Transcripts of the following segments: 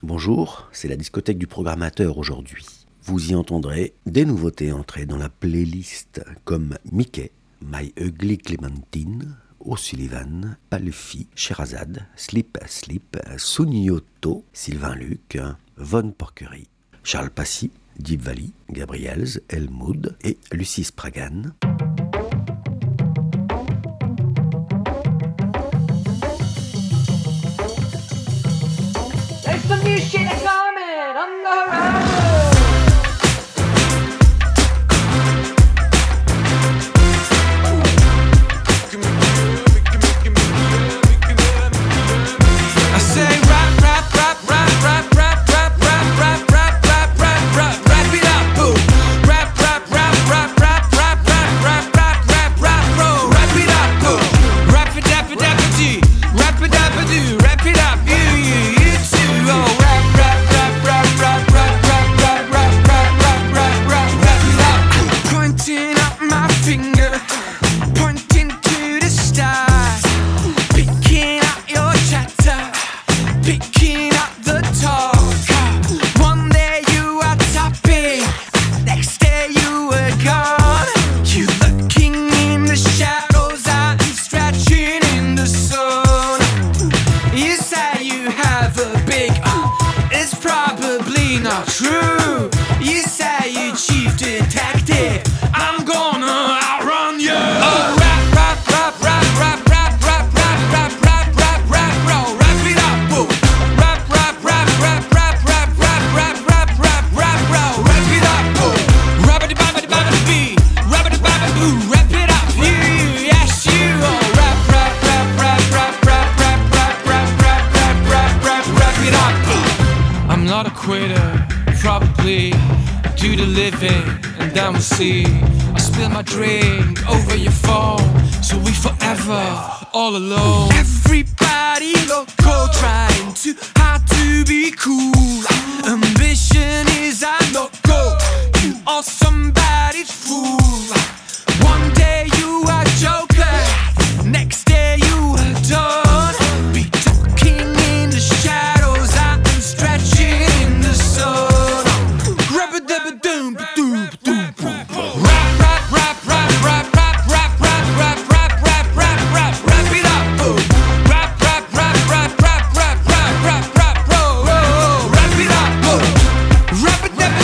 Bonjour, c'est la discothèque du programmateur aujourd'hui. Vous y entendrez des nouveautés entrées dans la playlist comme Mickey, My Ugly Clementine, O'Sullivan, Palfi, Sherazade, Slip Slip, Sunyoto, Sylvain Luc, Von Porquerie, Charles Passy, Deep Valley, Gabriels, Elmood et Lucie Spragan. There's some new shit coming on the horizon. I say rap, rap, rap, rap, rap, rap, rap, rap, rap, rap, rap, rap, rap, rap it up, boom. Rap, rap, rap, rap, rap, rap, rap, rap, rap, rap, rap, bro. Rap it up, boom. Rap it, dap it, dap it, G. Rap it, dap it, do. Rap it up, you too. Oh, rap, rap, rap, rap, rap, rap, rap, rap, rap, rap, rap, rap, rap, rap it up. Pointing up my finger, pointing to the stars, picking out your chatter, picking up the talk. One day you were tapping, next day you were gone. You looking in the shadows, I'm stretching in the sun. You say you have a big, it's probably not true. You say you chief detective, I'm gonna outrun you. Oh, rap, rap, rap, rap, rap, rap, rap, rap, rap, rap, rap, rap, bro. Rap it up, boom. Rap, rap, rap, rap, rap, rap, rap, rap, rap, rap, rap, bro. Rap it up, boom. Rabbity babbity babbity bee. Rabbity babbity boo. Rap it up, you, yes you. Oh, rap, rap, rap, rap, rap, rap, rap, rap, rap, rap, rap, rap, rap, rap it up. I'm not a quitter, probably do the living, and then we'll see. I spill my drink over your phone, so we forever all alone. Everybody local, trying too hard to be cool. Ambition is a no-go, you are somebody's fool. One day you are joker, next day you are done. Be talking in the shadows, I am stretching in the sun. Rap-a-dab-a-doom, ba-doom, ba-doom, boom, boom. Rap, rap, rap, rap, rap, rap, rap, rap, rap, rap, rap, rap, rap, rap it up, boom. Rap, rap, rap, rap, rap, rap, rap, rap, rap, bro, oh, oh. Rap it up, boom. Rap-a-dab-a-doom.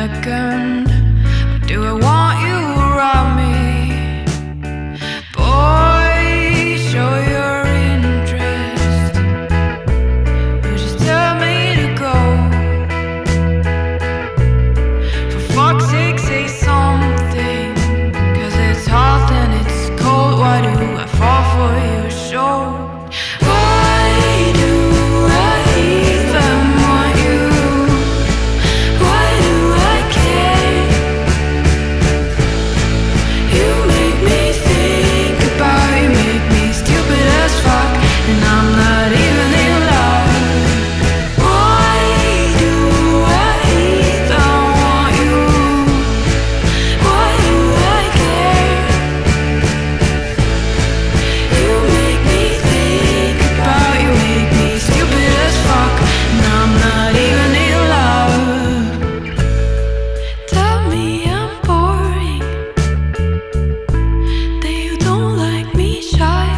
second. Do I want you around me? Boy, show your interest. Or just tell me to go. For fuck's sake, say something. 'Cause it's hot and it's cold. Why do I fall for your show? Why do I even want you? Why do I care? You make me think about you, make me stupid as fuck, and I'm not even in love. Why do I even want you? Why do I care? You make me think about you, make me stupid as fuck, and I'm not even in love. Tell me I'm boring, that you don't like me shy,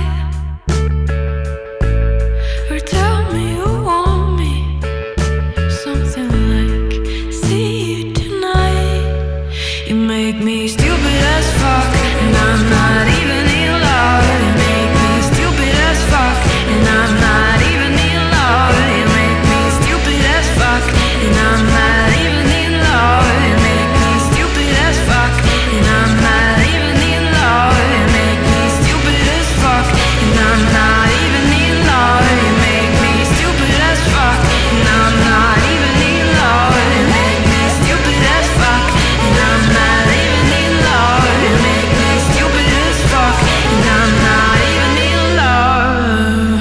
or tell me you want me, something like see you tonight. You make me stupid as fuck, and I'm not even in love. You make me stupid as fuck, and I'm not even in love. You make me stupid as fuck, and I'm not even in love. You make me stupid as fuck, and I'm not even in love. You make me stupid as fuck, and I'm not even in love. You make me stupid as fuck, and I'm not even in love. You make me stupid as fuck, and I'm not even in love. You make me stupid as fuck, and I'm not even in love.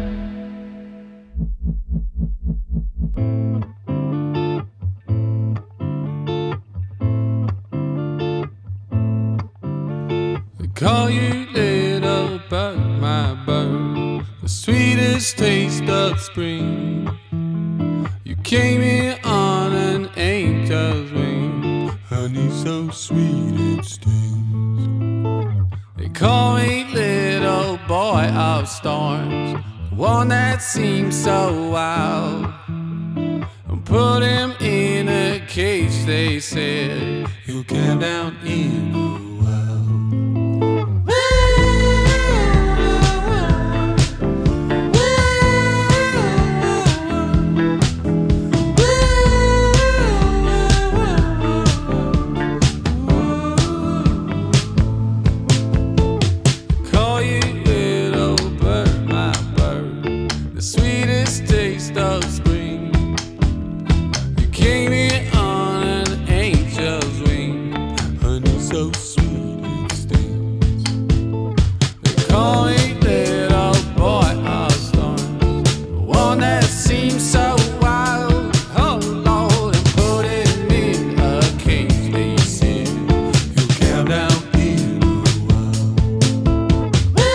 They call you little bird, my bird, the sweetest taste of spring. You came here on an angel's wing, honey so sweet it stings. They call me little boy of storms, the one that seems so wild. And put him in a cage, they said, he'll calm down in a while. Call you little bird, my bird, the sweetest taste of spring. You came here on an angel's wing, honey so sweet it stings. They call me little boy of storms, the one that seems so wild. Oh Lord, and put him in a cage, they said, he'll calm down in a while.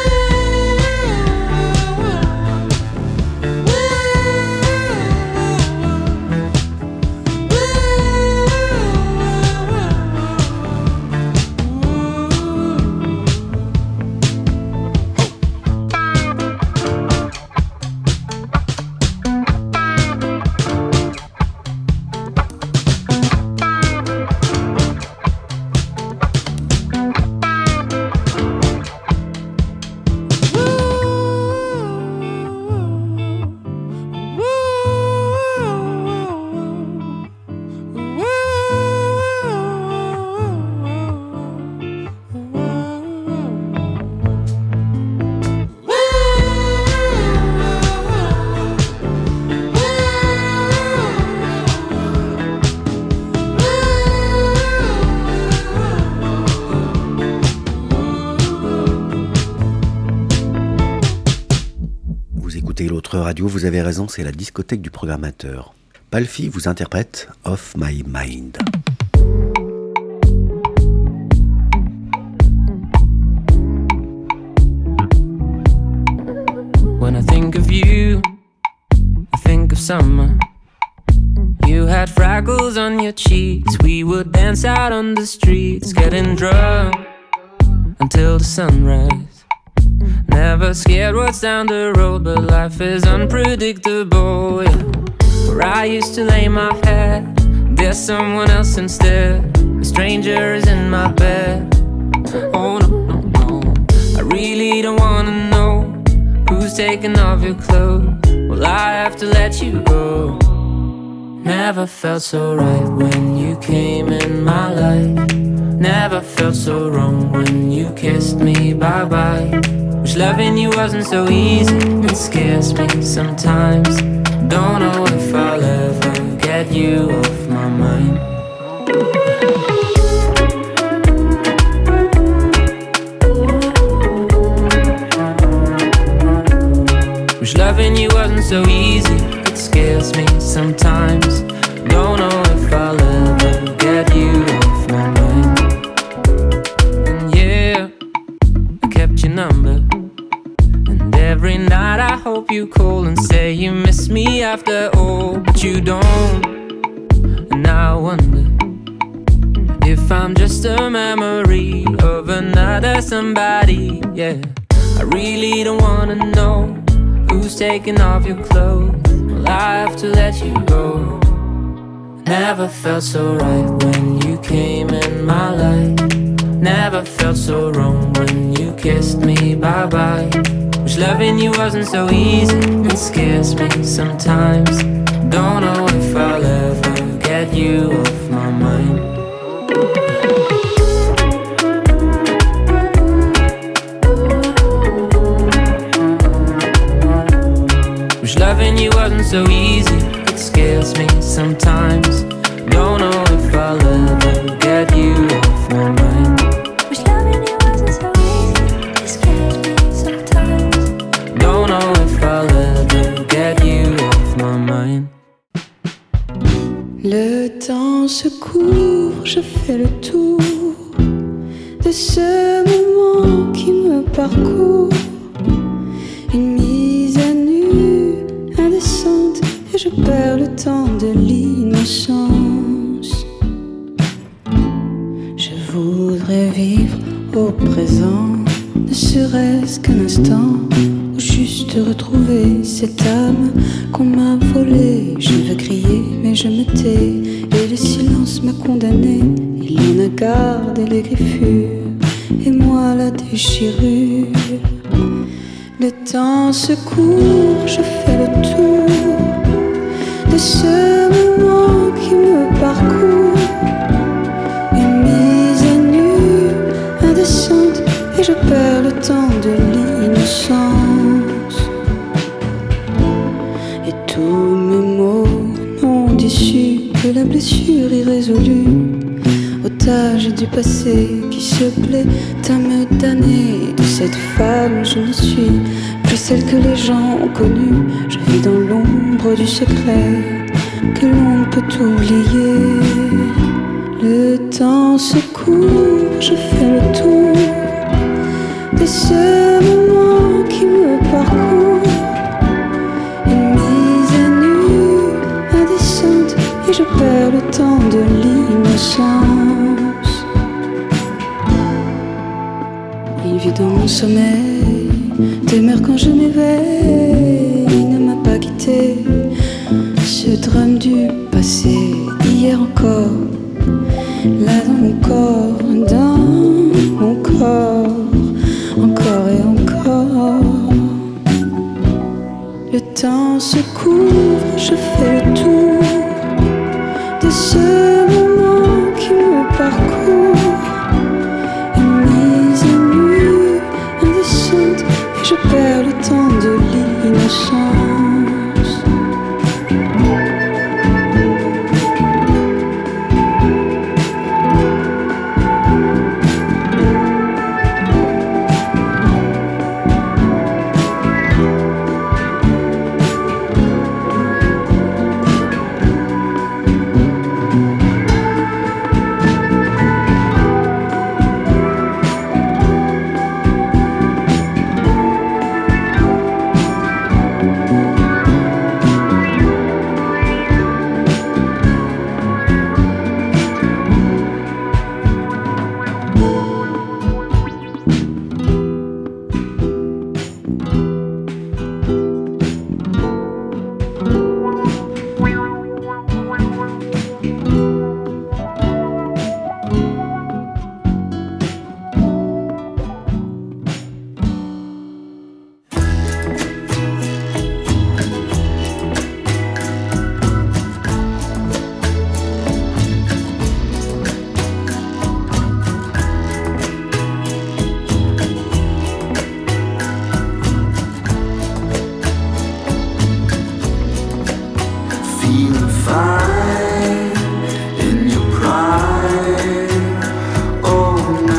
Vous écoutez l'autre radio, vous avez raison, c'est la discothèque du programmateur. Palfi vous interprète Off My Mind. When I think of you, I think of summer. You had freckles on your cheeks. We would dance out on the streets, getting drunk until the sunrise. Never scared what's down the road, but life is unpredictable, yeah. Where I used to lay my head, there's someone else instead. A stranger is in my bed. Oh no, no, no, I really don't wanna know who's taking off your clothes. Well, I have to let you go. Never felt so right when you came in my life. Never felt so wrong when you kissed me bye-bye. Wish loving you wasn't so easy. It scares me sometimes. Don't know if I'll ever get you off my mind. Wish loving you wasn't so easy. It scares me sometimes. Don't know if I'll ever get you off my mind. And yeah, I kept your number. And every night I hope you call and say you miss me after all. But you don't. And now I wonder if I'm just a memory of another somebody. Yeah, I really don't wanna know who's taking off your clothes. Well, I have to let you go. Never felt so right when you came in my life. Never felt so wrong when you kissed me bye-bye. Wish loving you wasn't so easy. It scares me sometimes. Don't know if I'll ever get you off my mind. Wish loving you wasn't so easy. It scares me sometimes. Don't know if I'll ever get you off my mind. Wish loving you wasn't so easy. It scares me sometimes. Don't know if I'll ever get you off my mind. Le temps se court, je fais le tour de ce moment qui me parcourt. Une mise à nu indécente et je perds le temps de l'innocence. Je voudrais vivre au présent, ne serait-ce qu'un instant, ou juste retrouver cette âme qu'on m'a volée. Je veux crier mais je me tais, et le silence m'a condamné. Il en a gardé les griffures, et moi la déchirure. Le temps se court, je fais le tour de ce moment qui me parcourt. Une mise à nu indécente et je perds le temps de l'innocence. Et tous mes mots n'ont d'issue que la blessure irrésolue, otage du passé qui se plaît à me damner. De cette femme je ne suis plus celle que les gens ont connue. Je vis dans l'ombre du secret que l'on peut oublier. Le temps se court, je fais le tour de ce moment qui me parcourt. Une mise à nu indécente et je perds le temps de l'innocence. Il vit dans mon sommeil, demeure quand je m'éveille. Il ne m'a pas quitté, ce drame du passé, hier encore. Là dans mon corps, encore et encore. Le temps se court, je fais le tour de ce moment qui me parcourt. Une mise à nu indécente et je perds le temps de l'innocence. fine in your prime. Oh,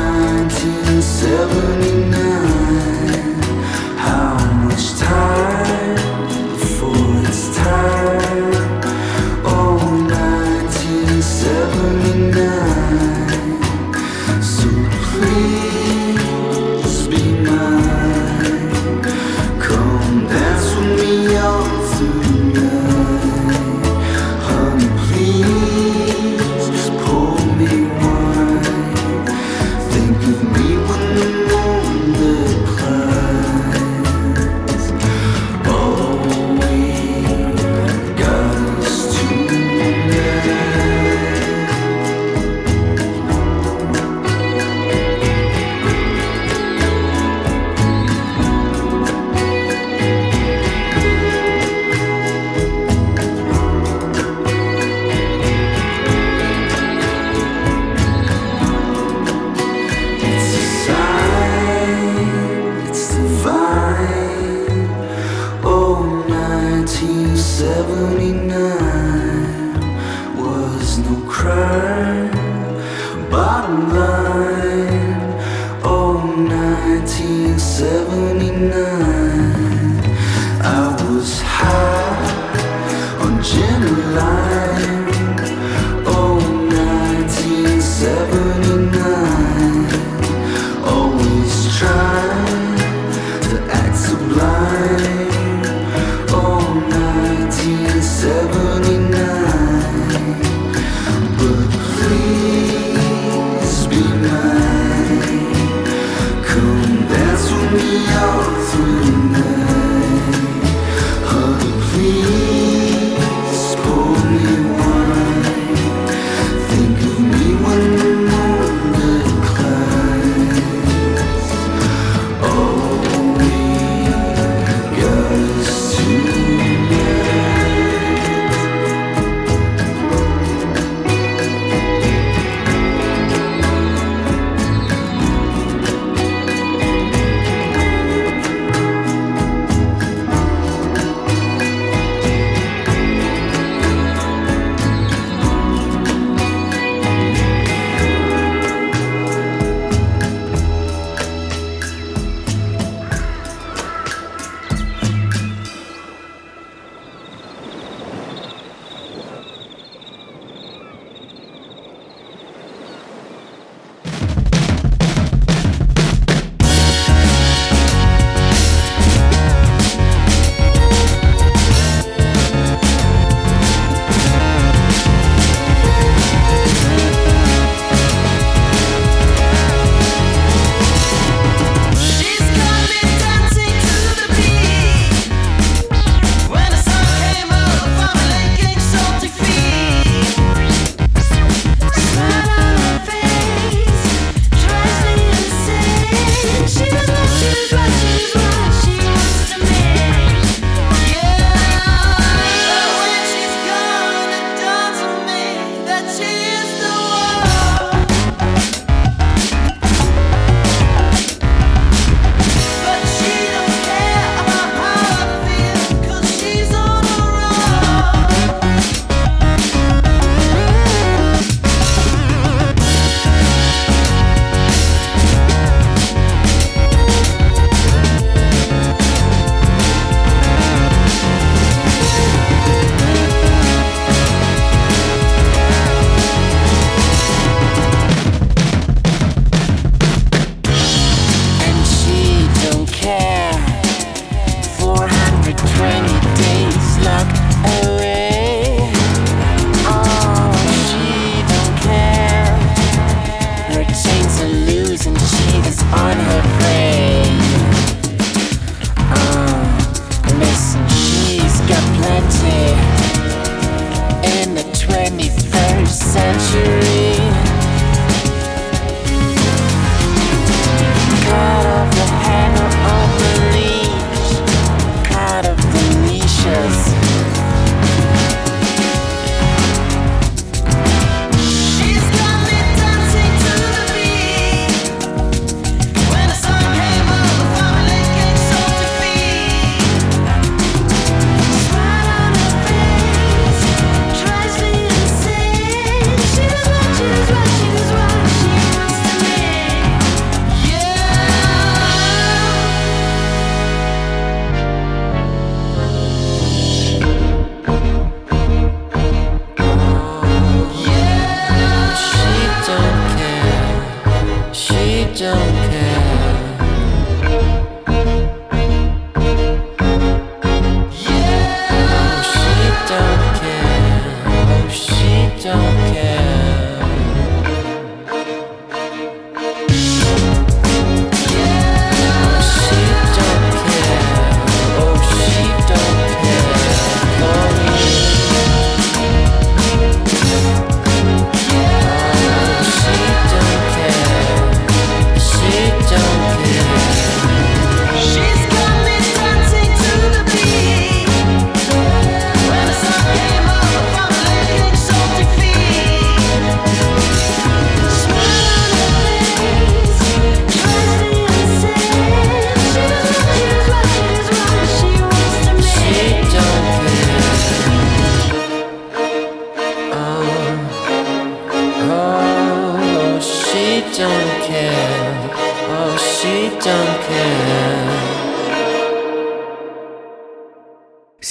1979. How much time before it's time? Oh, 1979. So please be mine. Come dance with me all through the night. Honey, please pour me wine. Think of me when the moon declines. All we got is tonight. It's a sign, it's divine. Oh, 1979 was no crime. Bottom line. Oh, 1979 I was high on gin and lime. Oh, 1979 always trying to act sublime. Oh, 1979. But please be mine. Come dance with me all through the night. Honey, please pour me wine.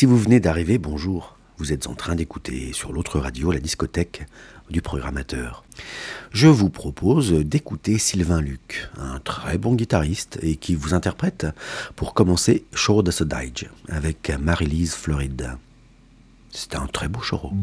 Si vous venez d'arriver, bonjour. Vous êtes en train d'écouter sur l'autre radio la discothèque du programmateur. Je vous propose d'écouter Sylvain Luc, un très bon guitariste et qui vous interprète pour commencer Choro da Saudade avec Marie-Lise Floride. C'est un très beau choro.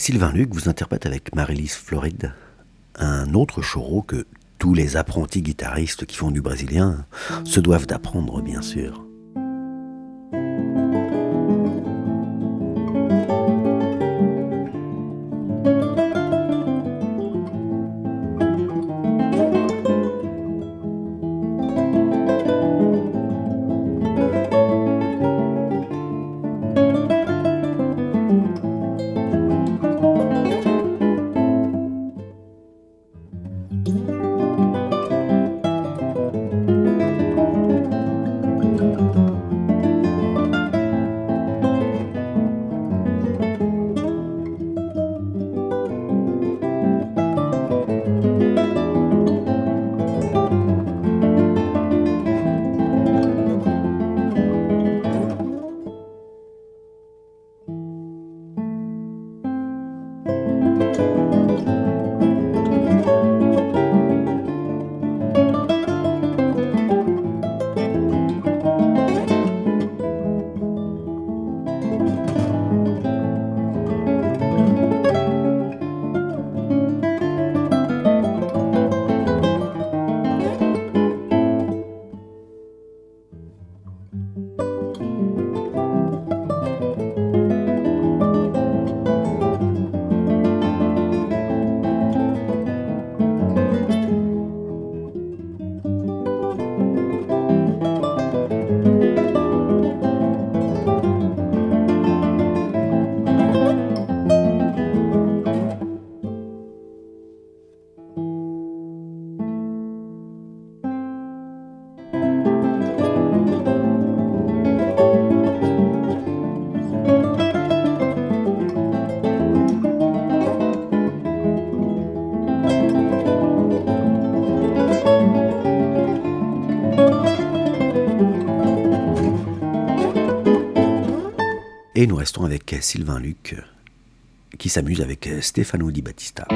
Sylvain Luc vous interprète avec Marylis Floride un autre choro que tous les apprentis guitaristes qui font du brésilien se doivent d'apprendre, bien sûr. Et nous restons avec Sylvain Luc qui s'amuse avec Stefano Di Battista.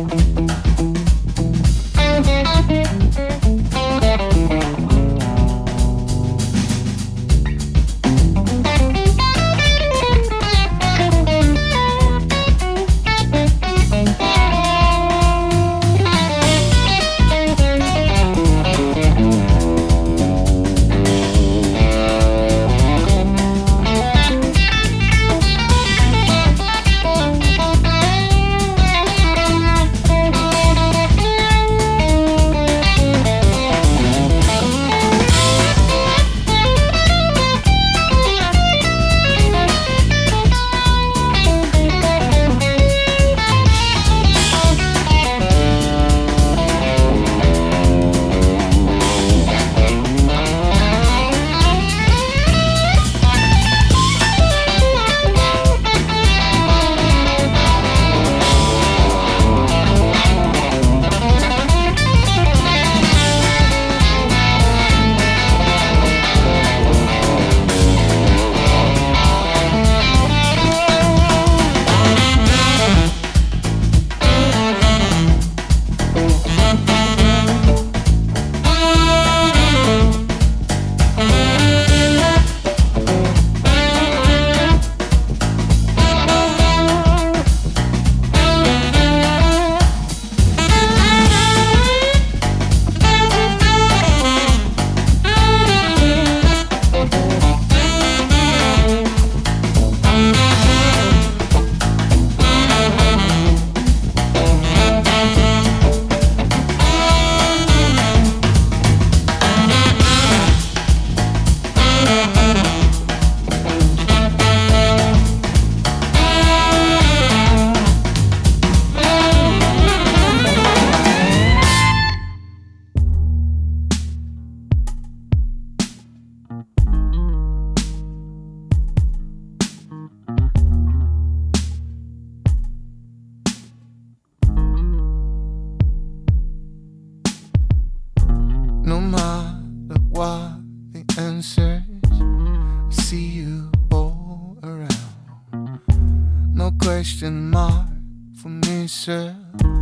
question mark for me, sir.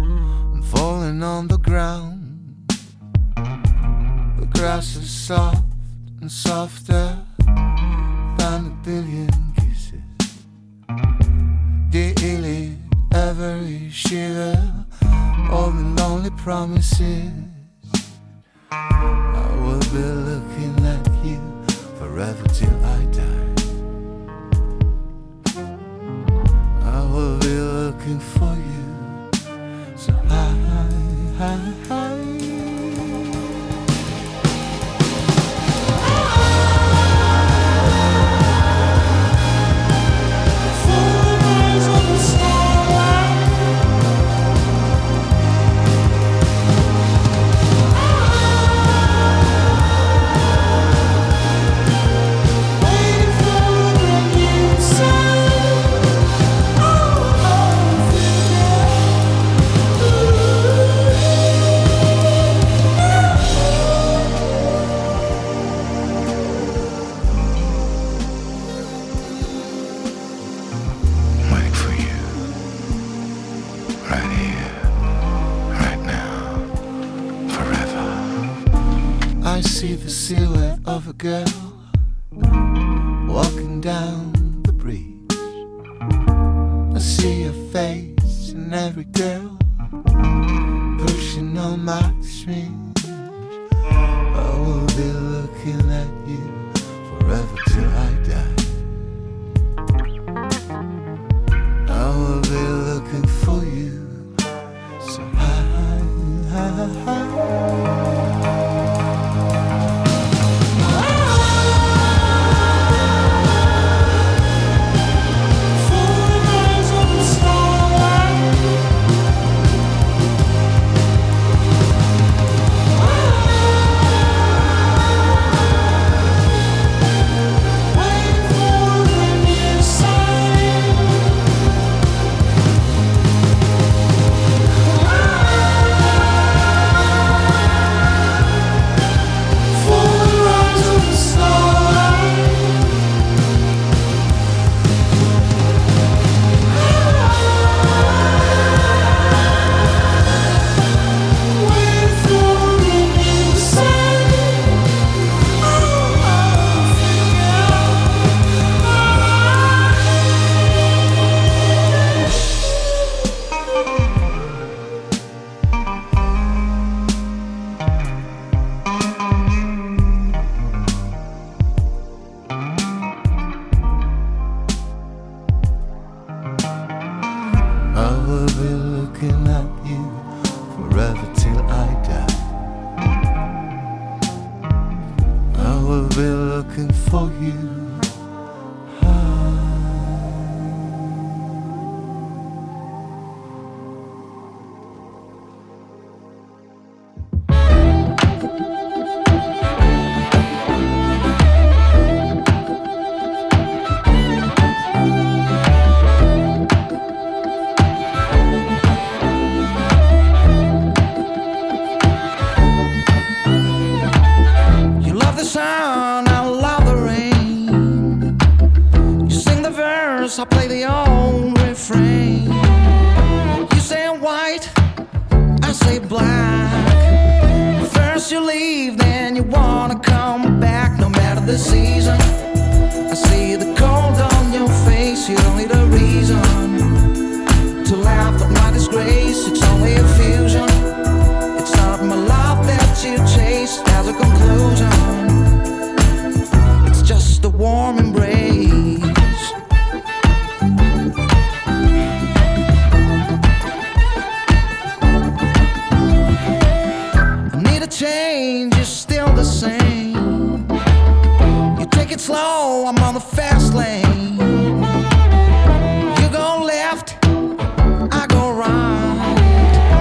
I'm falling on the ground. The grass is soft and softer than a billion kisses. Daily, every shiver, all the lonely promises. I will be looking at you forever till I die. I will be looking for you so high, high, high. I see the silhouette of a girl walking down the bridge. I see her face in every girl pushing on my strings. I will be looking at you forever till I die. I will be looking for you so high, high, high. be looking at you forever till I die. I will be looking for you. I play the old refrain. You say white, I say black. First you leave, then you wanna come back. No matter the season, I see the cold on your face. You don't need a reason to laugh at my disgrace. It's only a fusion. It's not my love that you chase as a conclusion. It's just a warm embrace. Change is still the same. You take it slow, I'm on the fast lane. You go left, I go right.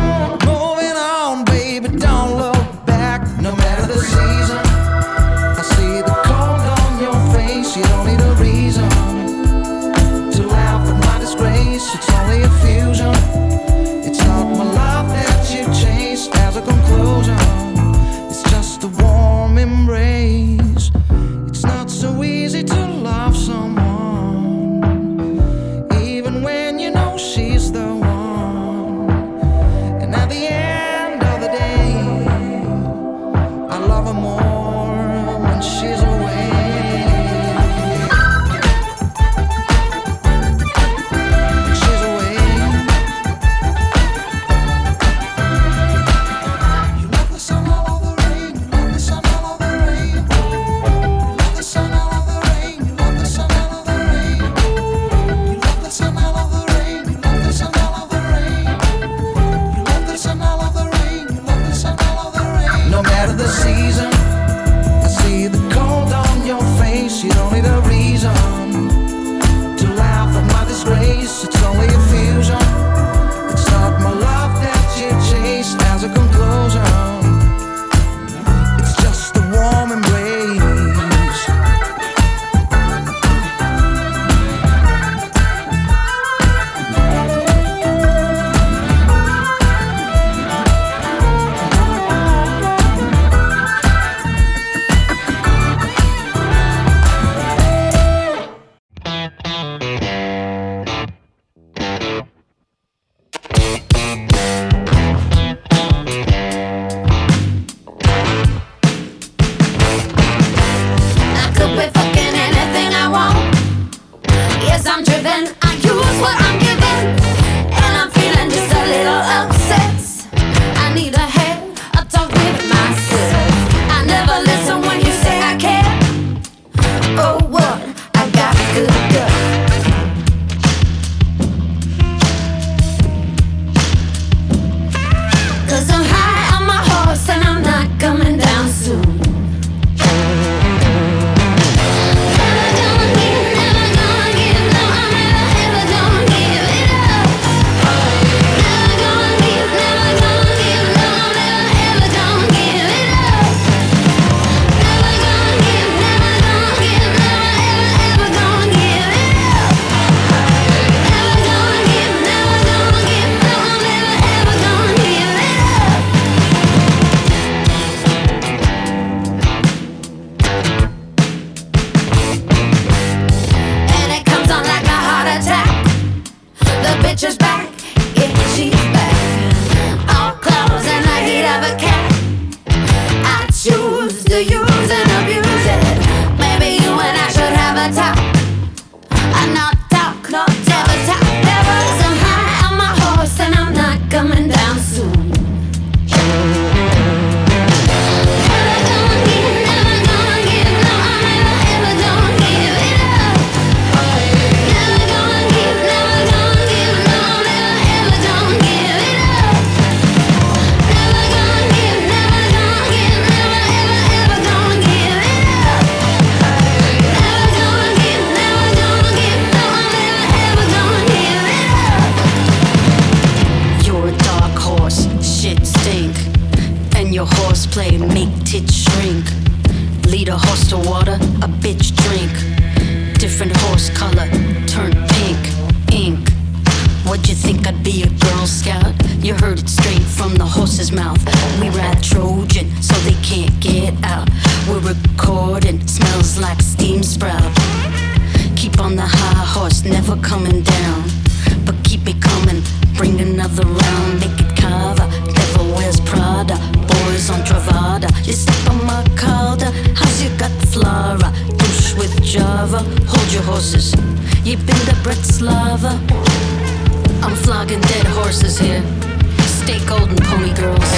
play, make tits shrink. Lead a horse to water, a bitch drink. Different horse color, turn pink, ink. What'd you think I'd be a Girl Scout? You heard it straight from the horse's mouth. We ride Trojan, so they can't get out. We're recording, smells like steam sprout. Keep on the high horse, never coming down. But keep it coming, bring another round. Make it carver, devil wears Prada. Boys on Travada, you step on my calder. How's your gut flora? Douche with Java, hold your horses. You been to Bratislava? I'm flogging dead horses here. Stay golden, pony girls.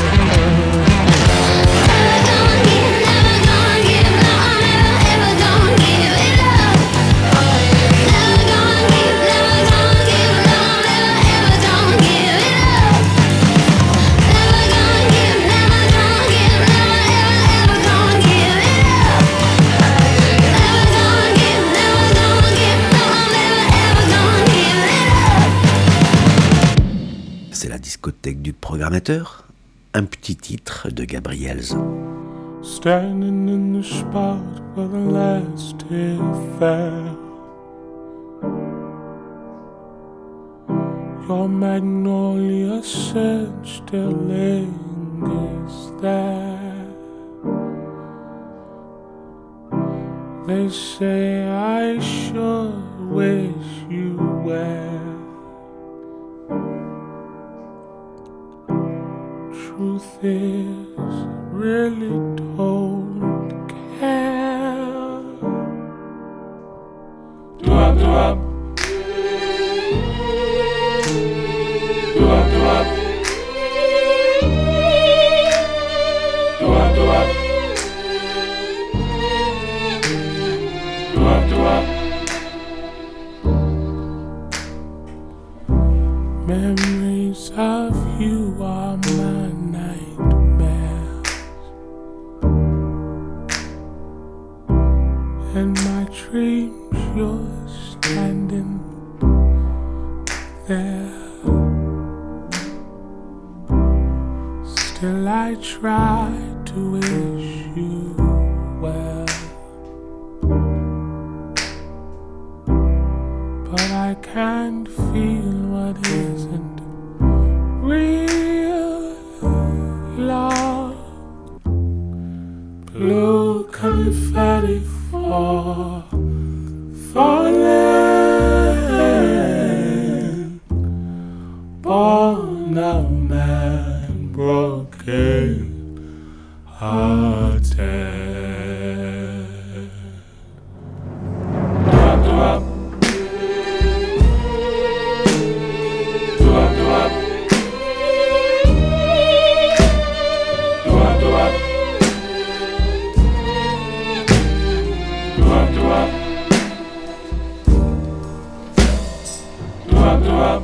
C'est la discothèque du programmateur, un petit titre de Gabriel's. Standing in the spot where the last tear fell. Your magnolia scent still lingers there. They say I sure wish you well. Truth is, really don't care. Do up, do up. Do up, do up. Do up, do up. Do up, do up. Memories of you are my nightmares, and my dreams you're standing there. Still I try to wish you well, but I can't feel what isn't real love. Blue confetti falling, born a man broken hearted. Do up, do up. Do up, do up. Do up, do up. Do up, do up. Do up, do up.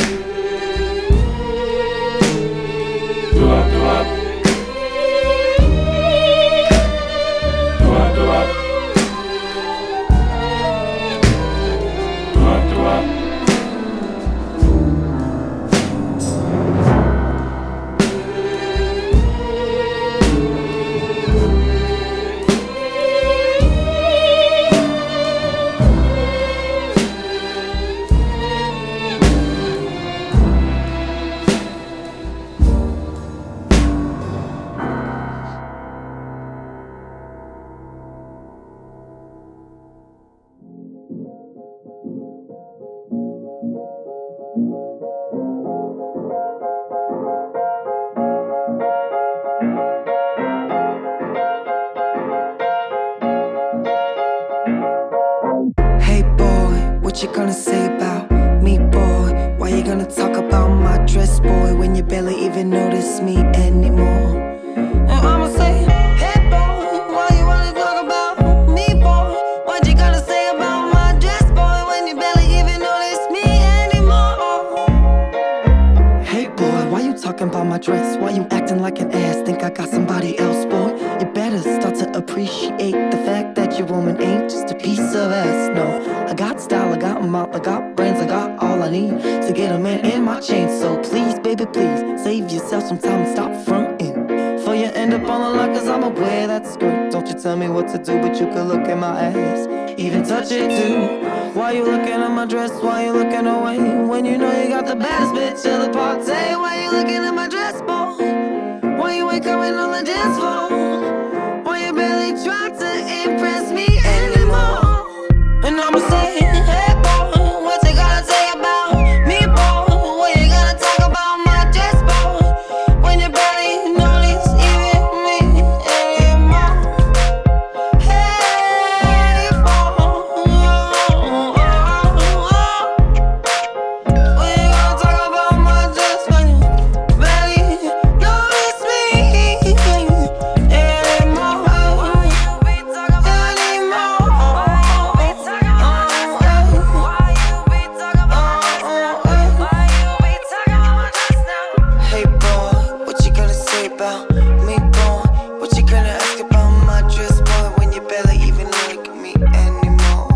Do up, do up. Do up, do up. Do up, do up. Hey boy, what you gonna say about me, boy? Why you gonna talk about my dress, boy, when you barely even notice me anymore? And I'ma say, hey boy, why you wanna talk about me, boy? What you gonna say about my dress, boy, when you barely even notice me anymore? Hey boy, why you talking about my dress? Why you acting like an ass? Think I got somebody else, boy? You better start to appreciate the fact that your woman ain't just a piece of ass. No, I got style, I got mouth, I got brains, I got all I need to get a man in my chain. So please, baby, please save yourself some time and stop fronting, for you end up wear that skirt. Don't you tell me what to do, but you could look at my ass, even touch it too. Why you looking at my dress? Why you looking away? When you know you got the baddest bitch in the party. Why you looking at my dress, boy? Why you ain't coming on the dance floor? Why you barely try to impress me anymore? And I'ma say, hey boy, what you gotta say about me, boy? What you gonna talk about my dress, boy? When you barely notice even me anymore. Hey boy, when you gonna talk about my dress? When you barely notice me anymore. Hey boy, what you gonna say about me, boy? What you gonna ask about my dress, boy? When you barely even look at me anymore.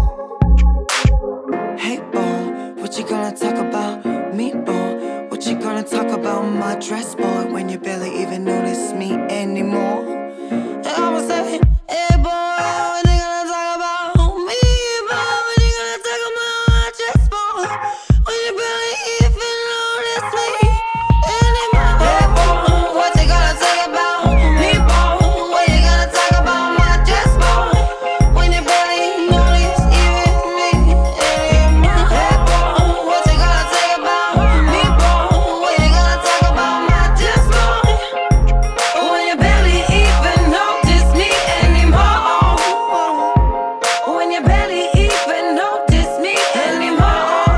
Hey boy, what you gonna talk about me, boy? What you gonna talk about my dress, boy? When you barely even notice me anymore. And I'ma say, hey boy, what you gonna talk about me, boy? What you gonna talk about my dress, boy? When you barely even notice me anymore. Hey boy, what you gonna talk about me, boy? What you gonna talk about my dress, boy? When you barely notice even me anymore. Hey boy, what you gonna talk about me, boy? What you gonna talk about my dress, boy? When you barely even notice me anymore. When you barely even notice me anymore.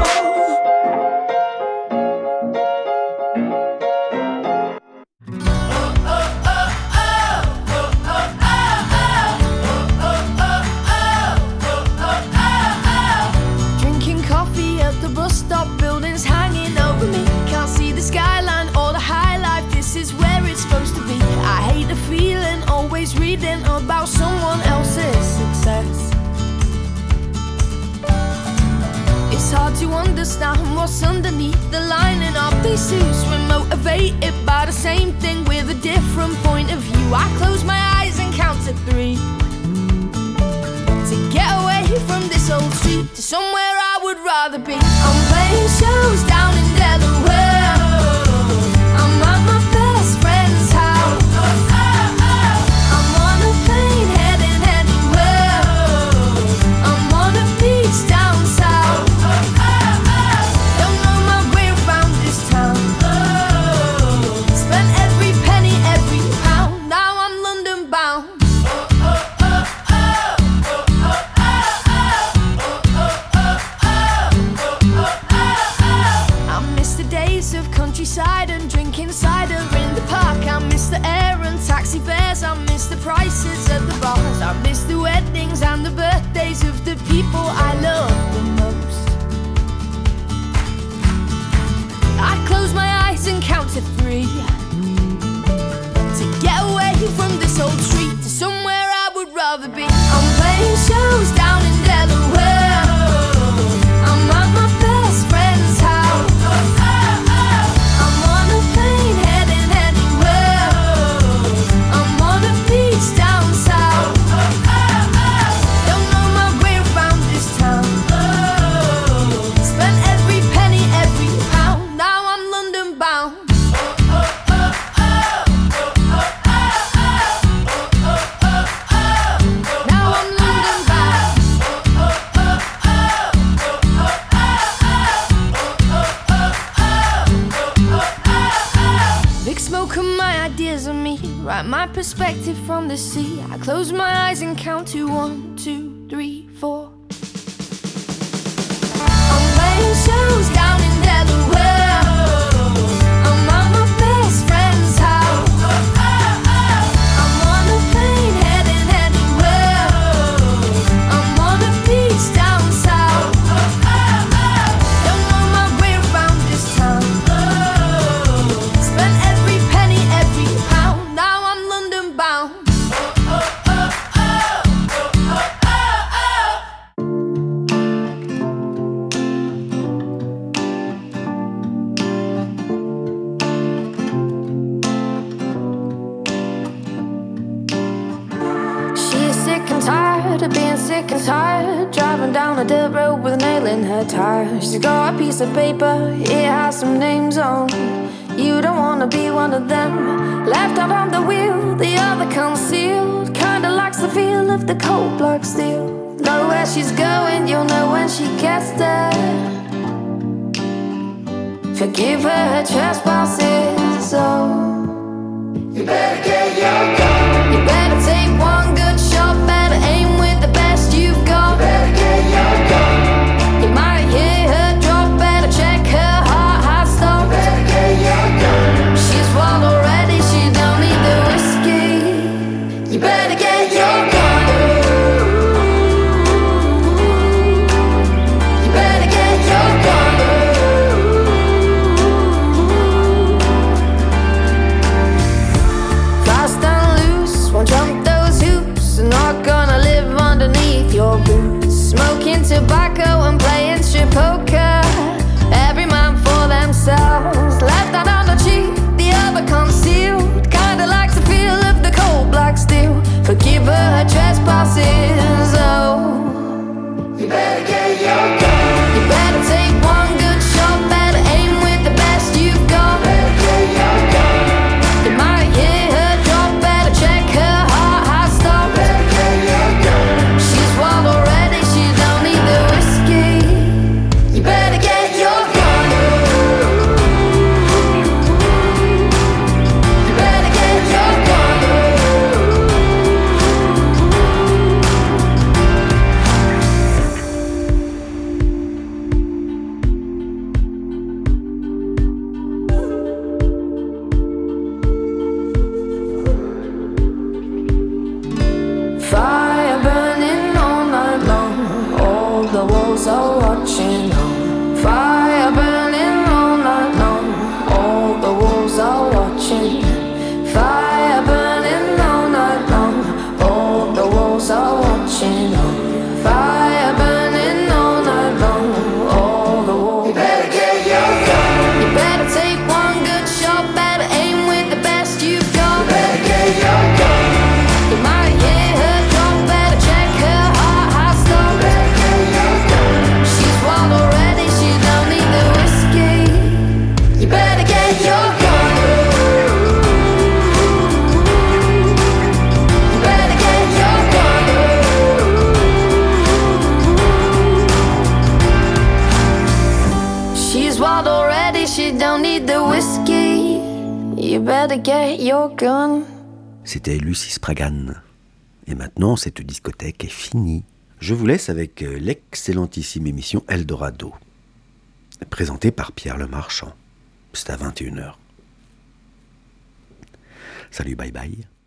Drinking coffee at the bus stop, buildings hanging over me. Can't see the skyline or the high life, this is where it's supposed to be. I hate the feeling, always reading about someone else's success. It's hard to understand what's underneath the lining of these suits. We're motivated by the same thing with a different point of view. I close my eyes and count to 3 to get away from this old street to somewhere I would rather be. I'm playing shows down in Delaware. I'm at my best friend's house. I'm on a plane heading anywhere. I'm on a beach down south. Don't know my way around this town. Spent every penny, every pound. Now I'm London bound. I miss the days of countryside and drinking cider in the park. I miss the air and taxi fares. I miss the prices at the bars. I miss the weddings and the birthdays of the people I love the most. I close my eyes and count to 3 to get away from this old street to somewhere I would rather be. I'm playing shows down in Delaware. I'm at my best friend's house. I'm on a plane heading anywhere. I'm on a beach down south. Don't know my way around this town. Spent every penny, every pound. Now I'm London bound. Now I'm London bound. Big smoke and my ideas of me, write my perspective from the sea. I close my eyes and count to 1, 2, 3, 4. I'm playing shows down in Delaware. I'm at my best friend's house. I'm on a plane heading anywhere. I'm on a beach down south. Don't know my way around this town. Spent every penny, every pound. Now I'm London bound. sick and tired, driving down a dirt road with a nail in her tire. She's got a piece of paper, it has some names on. You don't wanna be one of them. Left out on the wheel, the other concealed. Kinda likes the feel of the cold black steel. Know where she's going, you'll know when she gets there. Forgive her trespasses, oh. You better get your gun. You better take one good shot, better aim with the best you've got. You better get your gun. You might hear her drop, better check her heart has stopped. You better get your gun. She's wild already, she don't need the whiskey. You better get your gun. You better get your gun. Fast and loose, won't jump those hoops. Not gonna live underneath your boots. Smoking tobacco and playing strip poker. Every man for themselves. Left out on the cheap, the other concealed. Kinda likes the feel of the cold black steel. Forgive her trespasses, oh. You better get your gun. You better take one good shot, better aim with the best you've got. You better get your gun. You might hear her drop, better check her heart has stopped. You better get your gun. She's wild already, she don't need the whiskey. You better get your gun. You better get your gun. Fire burning all night long, all the walls are watching on. Fire burning all night long, all the walls are watching. Fire burning all night long, all the walls are watching on. Fire burning all night long, all the walls. You better get your gun. You better take one good shot, better aim with the best you've got. You better get your gun. You might hear her drop, better check her heart has stopped. You better get your gun. She's wild already, she don't need the whiskey. You better get your gun. You better get your gun. She's wild already, she don't need the whiskey. You better get your gun. C'était Lucy Spraggan. Et maintenant, cette discothèque est finie. Je vous laisse avec l'excellentissime émission Eldorado, présentée par Pierre Lemarchand. C'est à 21h. Salut, bye bye.